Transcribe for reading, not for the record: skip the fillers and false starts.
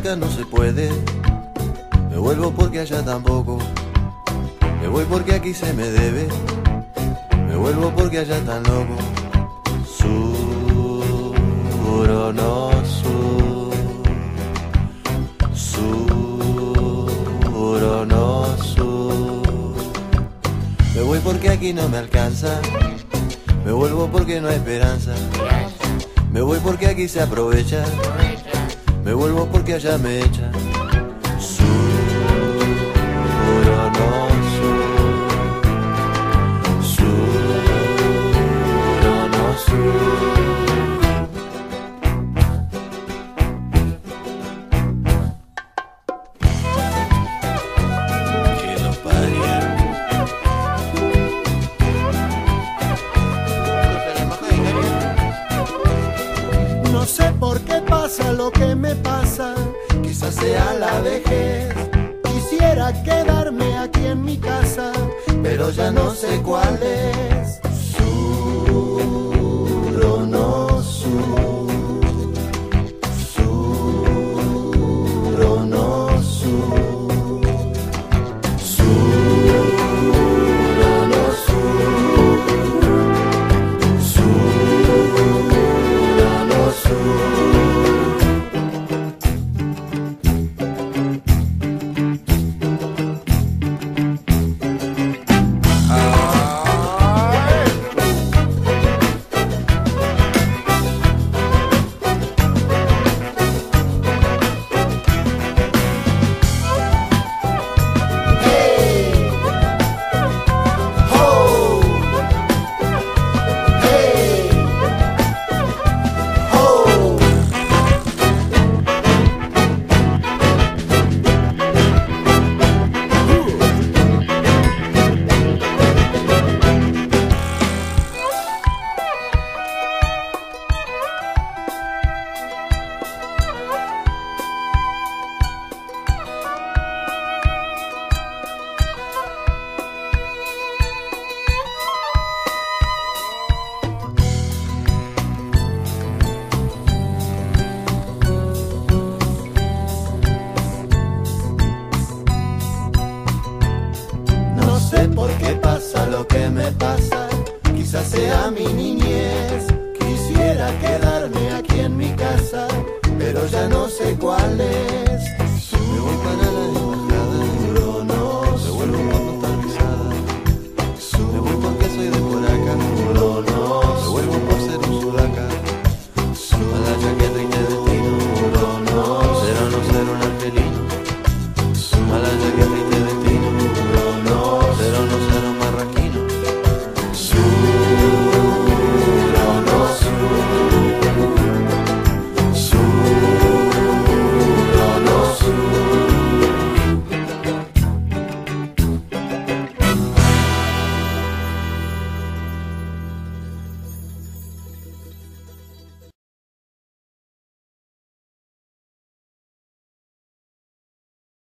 acá no se puede. Me vuelvo porque allá tampoco. Me voy porque aquí se me debe. Me vuelvo porque allá tan loco. Sur o no sur. Sur o no sur. Me voy porque aquí no me alcanza. Me vuelvo porque no hay esperanza. Me voy porque aquí se aprovecha. Me vuelvo porque allá me echan. Sur o no sur. Sur o no sur. Que lo parieron. No sé por qué pasa lo que me pasa, Quizás sea la vejez, quisiera quedarme aquí en mi casa, pero ya no sé cuál es. Sur o no sur. Sur o no sur. Sur o no sur. Sur o no sur. No sé por qué pasa lo que me pasa, quizás sea mi niñez. Quisiera quedarme aquí en mi casa, pero ya no sé cuál es.